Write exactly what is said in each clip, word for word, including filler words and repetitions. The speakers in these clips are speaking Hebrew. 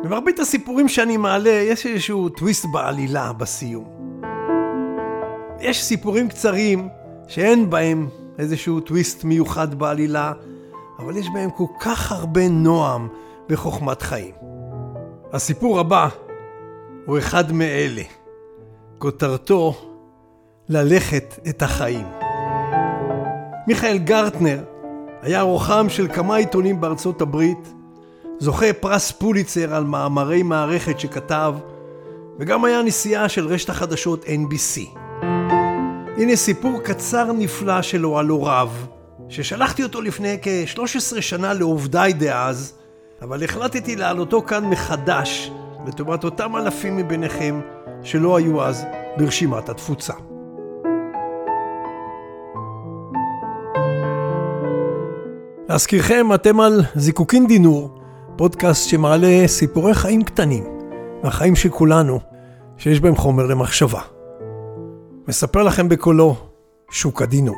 במרבית הסיפורים שאני מעלה יש איזשהו טוויסט בעלילה בסיום. יש סיפורים קצרים שאין בהם איזשהו טוויסט מיוחד בעלילה, אבל יש בהם כל כך הרבה נועם בחוכמת חיים. הסיפור הבא הוא אחד מאלה. כותרתו ללכת את החיים. מיכאל גרטנר היה עורכם של כמה עיתונים בארצות הברית, זוכה פרס פוליצר על מאמרי מערכת שכתב, וגם היה נשיאה של רשת החדשות אן בי סי. הנה סיפור קצר נפלא שלו על הוריו, ששלחתי אותו לפני כ-שלוש עשרה שנה לעובדיי דאז, אבל החלטתי להעלותו כאן מחדש, לטובת אותם אלפים מביניכם שלא היו אז ברשימת התפוצה. להזכירכם, אתם על זיקוקין דינור, פודקאסט שמעלה סיפורי חיים קטנים, מהחיים של כולנו, שיש בהם חומר למחשבה. מספר לכם בקולו שוק הדינור.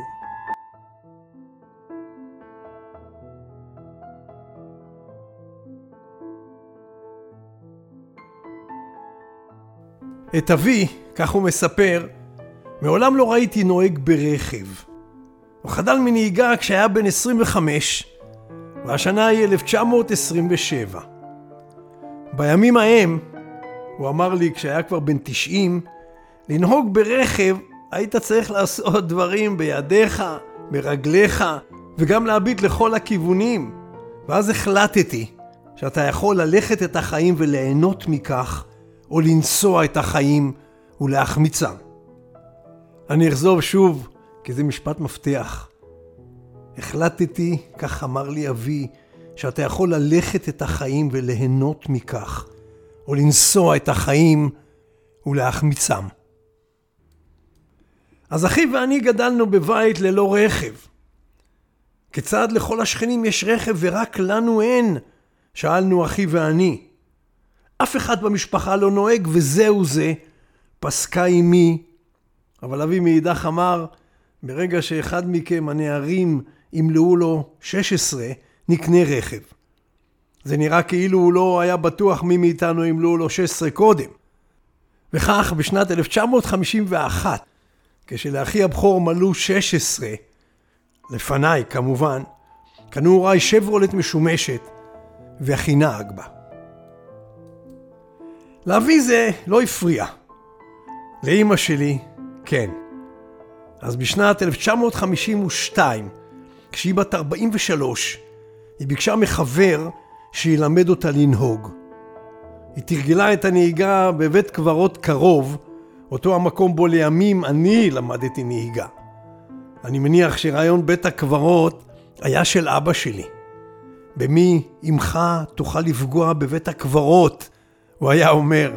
את אבי, כך הוא מספר, מעולם לא ראיתי נוהג ברכב. הוא חדל מנהיגה כשהיה בן עשרים וחמש, והשנה היא אלף תשע מאות עשרים ושבע. בימים ההם, הוא אמר לי כשהיה כבר בן תשעים, לנהוג ברכב היית צריך לעשות דברים בידיך, ברגליך, וגם להביט לכל הכיוונים. ואז החלטתי שאתה יכול ללכת את החיים וליהנות מכך, או לנסוע את החיים ולהחמיצם. אני אחזור שוב, כי זה משפט מפתח. החלטתי, כך אמר לי אבי, שאתה יכול ללכת את החיים וליהנות מכך, או לנסוע את החיים ולהחמיצם. אז אחי ואני גדלנו בבית ללא רכב. כיצד לכל השכנים יש רכב ורק לנו אין? שאלנו אחי ואני. אף אחד במשפחה לא נוהג וזהו זה, פסקה אימי. אבל אבי מאידך אמר, ברגע שאחד מכם הנערים ימלאו לו שש עשרה, נקנה רכב. זה נראה כאילו הוא לא היה בטוח מי מאיתנו ימלאו לו שש עשרה קודם. וכך בשנת אלף תשע מאות חמישים ואחת, כשלאחי הבכור מלאו שש עשרה, לפניי כמובן, קנו הוריי שברולט משומשת, ואחי נהג בה. לאבי זה לא הפריע. לאמא שלי, כן. אז בשנת אלף תשע מאות חמישים ושתיים, כשהיא בת ארבעים ושלוש, היא ביקשה מחבר שילמד אותה לנהוג. היא תרגלה את הנהיגה בבית קברות קרוב, אותו המקום בו לימים אני למדתי נהיגה. אני מניח שרעיון בית הקברות היה של אבא שלי. במי אמך תוכל לפגוע בבית הקברות, הוא היה אומר.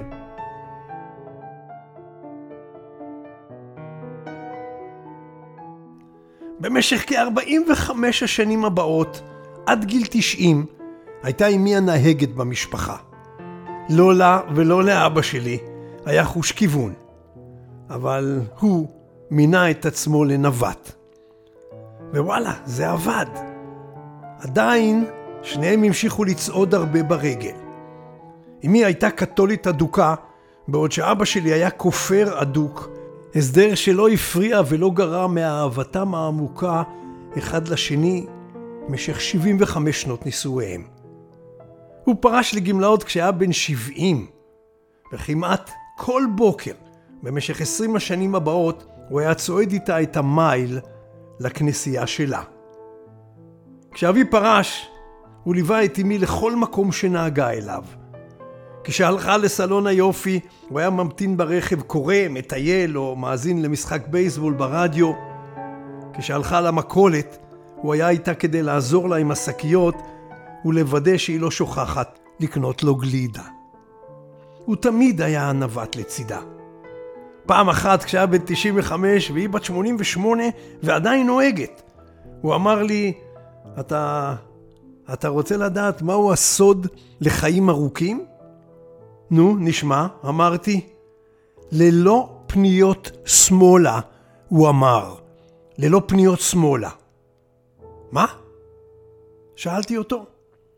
במשך כ-ארבעים וחמש השנים הבאות, עד גיל תשעים, הייתה אמי הנהגת במשפחה. לא לה ולא לאבא שלי היה חוש כיוון, אבל הוא מינה את עצמו לנווט. ווואלה, זה עבד. עדיין שניהם המשיכו לצעוד הרבה ברגל. אמי הייתה קתולית אדוקה, בעוד שאבא שלי היה כופר אדוק, הסדר שלא הפריע ולא גרע מאהבתם העמוקה אחד לשני במשך שבעים וחמש שנות נישואיהם. הוא פרש לגמלאות כשהיה בן שבעים, וכמעט כל בוקר במשך עשרים השנים הבאות הוא היה צועד איתה את המייל לכנסייה שלה. כשאבי פרש, הוא ליווה את אמי לכל מקום שנהגה אליו. כשהלכה לסלון היופי, הוא היה ממתין ברכב קורא, מטייל או מאזין למשחק בייסבול ברדיו. כשהלכה למכולת, הוא היה איתה כדי לעזור לה עם השקיות ולוודא שהיא לא שוכחת לקנות לו גלידה. הוא תמיד היה הנווט לצידה. פעם אחת כשהיה בן תשעים וחמש והיא בת שמונים ושמונה ועדיין נוהגת, הוא אמר לי, אתה, אתה רוצה לדעת מהו הסוד לחיים ארוכים? נו, נשמע, אמרתי. ללא פניות שמאלה, הוא אמר. ללא פניות שמאלה. מה? שאלתי אותו.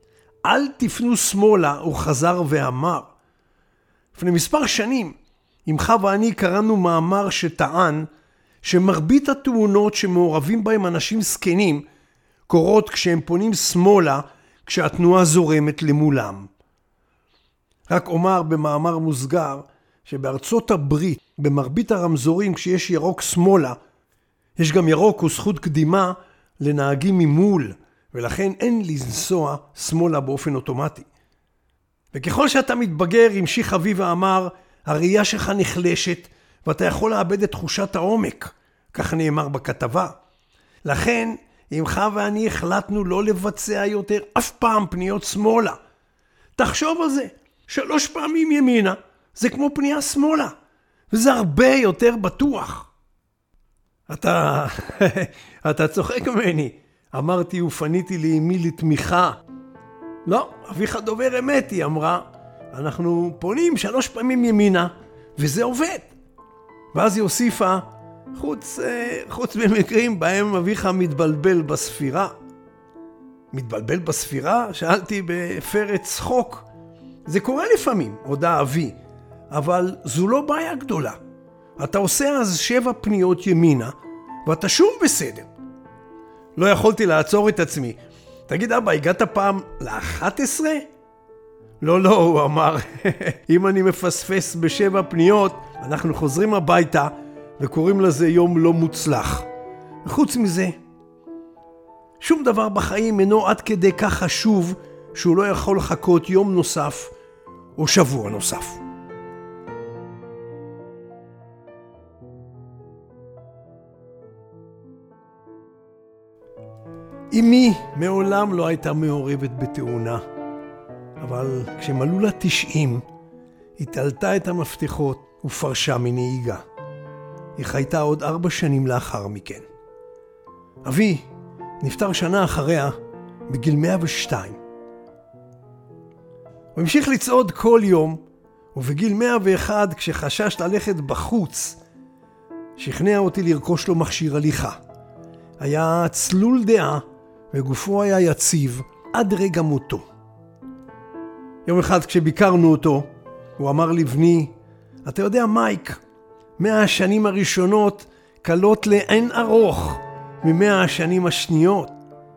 אל תפנו שמאלה, הוא חזר ואמר. לפני מספר שנים, אמך ואני קראנו מאמר שטען שמרבית התאונות שמעורבים בהם אנשים זקנים קורות כשהם פונים שמאלה כשהתנועה זורמת למולם. רק אומר במאמר מוסגר שבארצות הברית במרבית הרמזורים כשיש ירוק שמאלה יש גם ירוק וזכות קדימה לנהגים ממול, ולכן אין לנסוע שמאלה באופן אוטומטי. וככל שאתה מתבגר, המשיך אבי ואמר, הראייה שלך נחלשת ואתה יכול לאבד את תחושת העומק, כך נאמר בכתבה. לכן אמך ואני החלטנו לא לבצע יותר אף פעם פניות שמאלה. תחשוב על זה, שלוש פעמים ימינה זה כמו פנייה שמאלה, וזה הרבה יותר בטוח. אתה, אתה צוחק ממני, אמרתי ופניתי לאמי לתמיכה. לא, אביך דובר אמת, היא אמרה, אנחנו פונים שלוש פעמים ימינה, וזה עובד. ואז היא הוסיפה, חוץ, חוץ במקרים בהם אביך מתבלבל בספירה. מתבלבל בספירה? שאלתי בפרץ צחוק. זה קורה לפעמים, הודע אבי, אבל זו לא בעיה גדולה. אתה עושה אז שבע פניות ימינה, ואתה שוב בסדר. לא יכולתי לעצור את עצמי. תגיד אבא, הגעת פעם ל-אחת עשרה? לא, לא, הוא אמר, אם אני מפספס בשבע פניות, אנחנו חוזרים הביתה וקוראים לזה יום לא מוצלח. וחוץ מזה, שום דבר בחיים אינו עד כדי כך חשוב שהוא לא יכול לחכות יום נוסף או שבוע נוסף. אמי מעולם לא הייתה מעורבת בתאונה, אבל כשמלאו לה תשעים, היא תלתה את המפתחות ופרשה מנהיגה. היא חייתה עוד ארבע שנים לאחר מכן. אבי נפטר שנה אחריה בגיל מאה ושתיים. הוא המשיך לצעוד כל יום, ובגיל מאה ואחת כשחשש ללכת בחוץ, שכנע אותי לרכוש לו מכשיר הליכה. היה צלול דעה, וגופו היה יציב עד רגע מותו. יום אחד כשביקרנו אותו, הוא אמר לבני, אתה יודע מייק, מאה השנים הראשונות קלות לאין ארוך ממאה השנים השניות.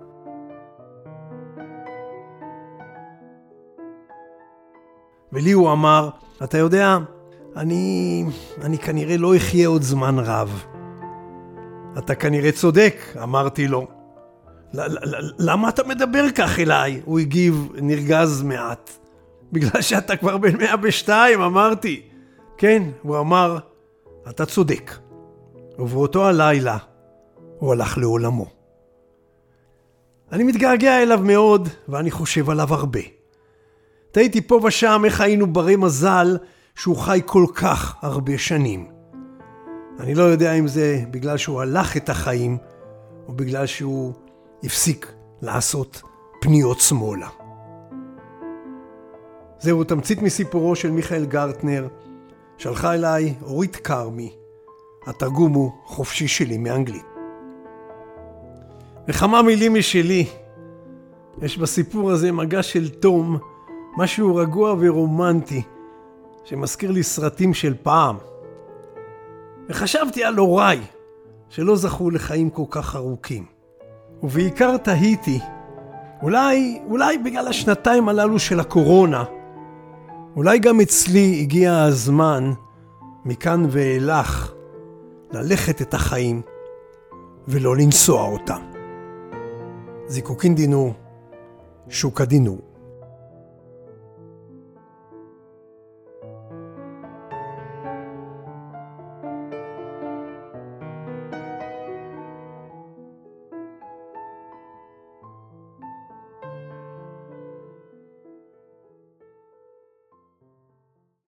ולי הוא אמר, אתה יודע, אני, אני כנראה לא אחיה עוד זמן רב. אתה כנראה צודק, אמרתי לו. למה אתה מדבר כך אליי? הוא הגיב נרגז מעט. בגלל שאתה כבר בן מאה ושתיים, אמרתי. כן, הוא אמר, אתה צודק. ובאותו הלילה הוא הלך לעולמו. אני מתגעגע אליו מאוד, ואני חושב עליו הרבה. תהיתי פה ושם איך היינו ברי מזל שהוא חי כל כך הרבה שנים. אני לא יודע אם זה בגלל שהוא הלך את החיים, או בגלל שהוא הפסיק לעשות פניות שמאלה. זהו תמצית מסיפורו של מיכאל גרטנר, שלחה אליי אורית קרמי. התרגום הוא חופשי שלי מאנגלית. וכמה מילים משלי. יש בסיפור הזה מגע של תום, משהו רגוע ורומנטי, שמזכיר לי סרטים של פעם. וחשבתי על הוריי, שלא זכו לחיים כל כך ארוכים. ובעיקר תהיתי, אולי, אולי בגלל השנתיים הללו של הקורונה, אולי גם אצלי הגיע הזמן, מכאן ואילך, ללכת את החיים, ולא לנסוע אותם. זיקוקין דינו, שוקה דינו.